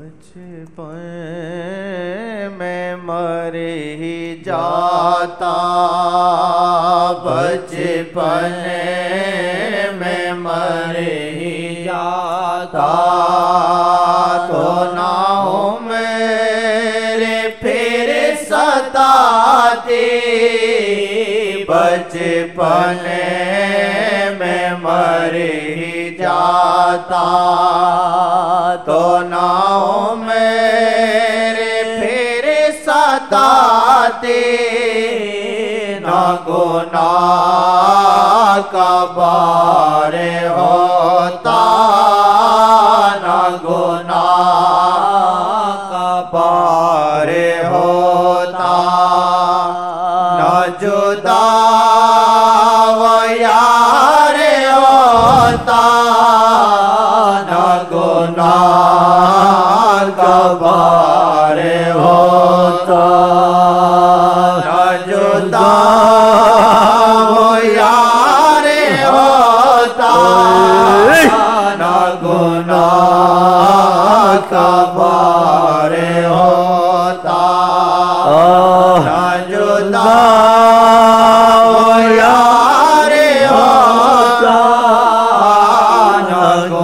بچپن میں مر ہی جاتا، بچپن میں مر ہی جاتا، تو نہ عمر پھر ستاتی، بچپن میں مر ہی جاتا، تو نہ عمر پھر ستاتی، نہ گناہ کا بار ہوتا، نہ گناہ کا بار ہوتا، نہ جدا و یار ہوتا، نہ گناہ کا بار ہوتا، نہ جدا و یار ہوتا، نہ گناہ کا بار ہوتا، نہ جدا و یار ہوتا، نہ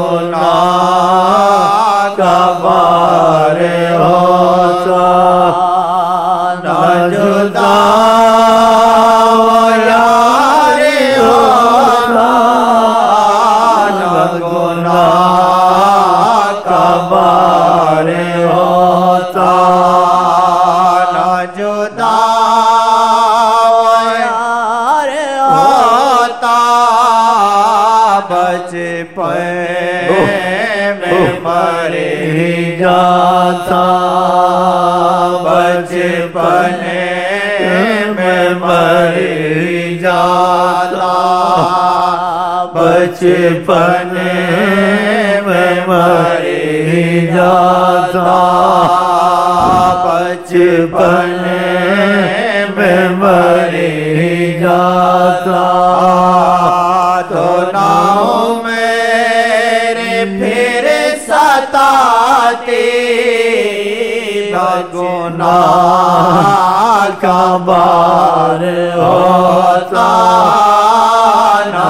گناہ کا بار ہوتا، نہ جدا و یار ہوتا، نہ گناہ کا بار ہوتا، نہ جدا و یار ہوتا، بچپن میں مر ہی جاتا، بچپن میں مر ہی جاتا، بچپن میں مر ہی جاتا، بچپن میں مر ہی جاتا، تو نہ عمر پھر ستاتی، نہ گناہ کا بار ہوتا، نہ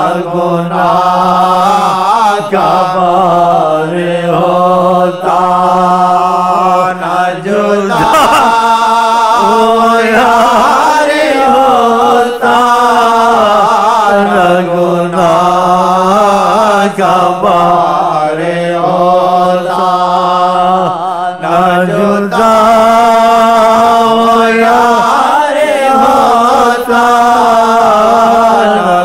گناہ کا بار ہوتا، نہ جدا و یار ہوتا، نہ گناہ کا بار ہوتا، نہ جدا و یار ہوتا، نہ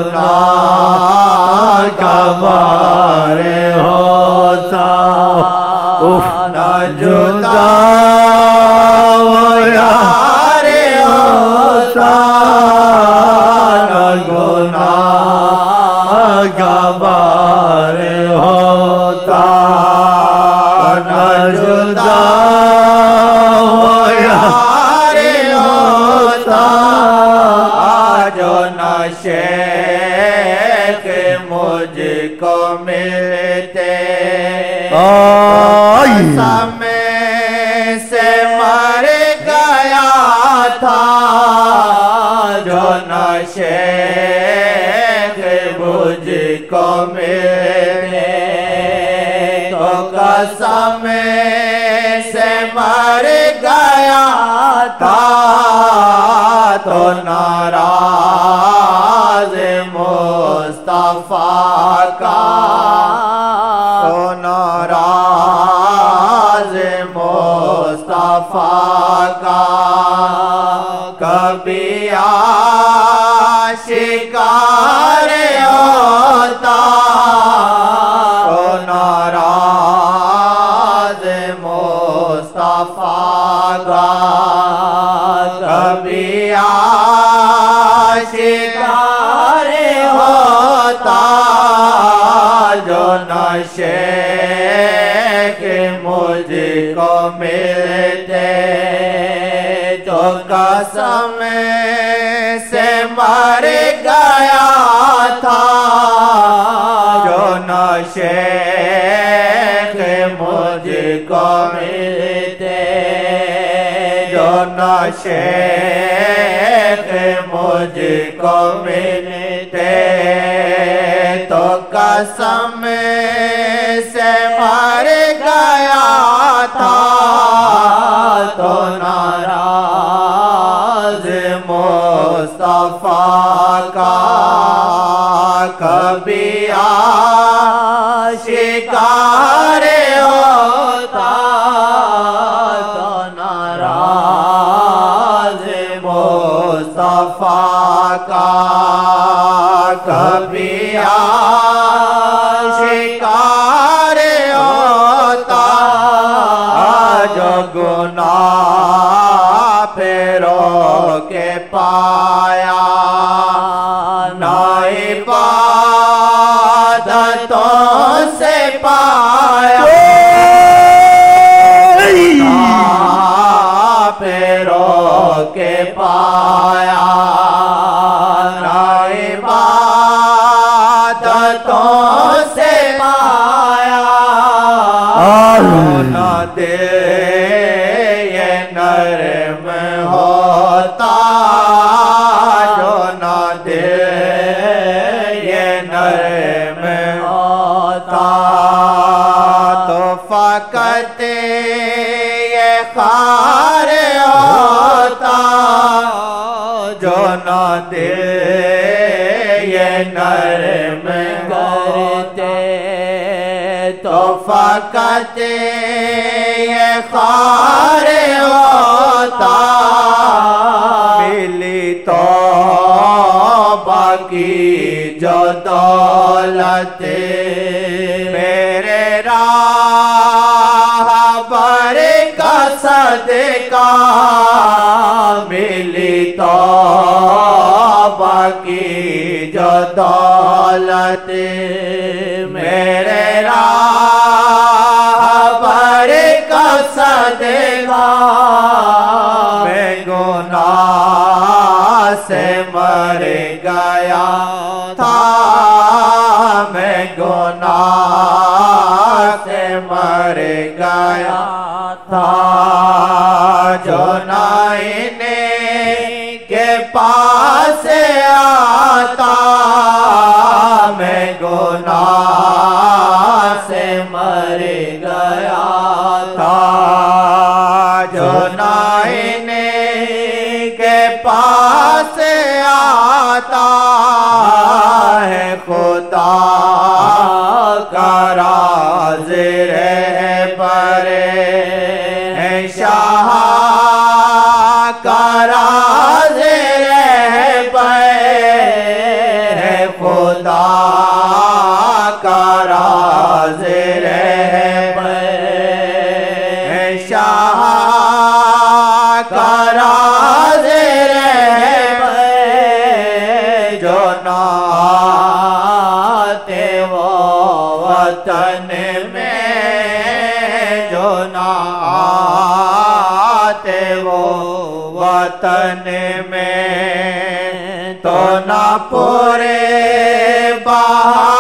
گناہ کا بار ہوتا، نہ جدا و یار ہوتا، نہ گناہ کا بار ہوتا، نہ جدا و یار ہوتا، جو نہ شیخ مجھ کو ملتے، قسم سے مر گیا تھا، جو نہ شیخ مجھ کو ملتے، تو قسم سے مر گیا تھا، تو ناراض مصطفیٰ کا، تو ناراض مصطفیٰ کا، کبھی آشکار ہوتا، تو ناراض مصطفیٰ کا، کبھی آشکار ہوتا، جو نہ شیخ مجھ کو ملتے، جو قسم سے مر گیا تھا، جو نہ شیخ مجھ کو ملتے جو نہ شیخ مجھ کو ملتے تو قسم سے مر گیا تھا تو ناراض مصطفیٰ کا کبھی آشکار ہوتا تو ناراض مصطفیٰ کا کبھی آشکار ہوتا جو گناہ پہ رو کے پایا نہ عبادتوں سے پایا گناہ پہ رو کے پایا نہ عبادتوں سے پایا نہ دل یہ نرم ہوتا جو نہ دل یہ نرم ہوتا تو فقط یہ خار ہوتا جو نہ دل یہ نرم کرتے تو فقط یہ خار ہوتا ملی توبہ کی جو دولت میرے راہ بر کا صدقہ ملی توبہ کی جو دولت میرے راہ بر کا صدقہ میں گناہ سے مر گیا تھا میں گناہ سے مر گیا تھا جو نائنے کے پاس آتا میں گناہ سے مر گیا تھا جو نائنے کے پاس آتا ہے خدا کا راز رہبر ہے شاہ کا راز رہبر ہے خدا کا راز رہبر ہے شاہ کا راز رہبر جو نہ آتے وہ وطن میں جو نہ آتے وہ وطن میں تو نہ پورے بہار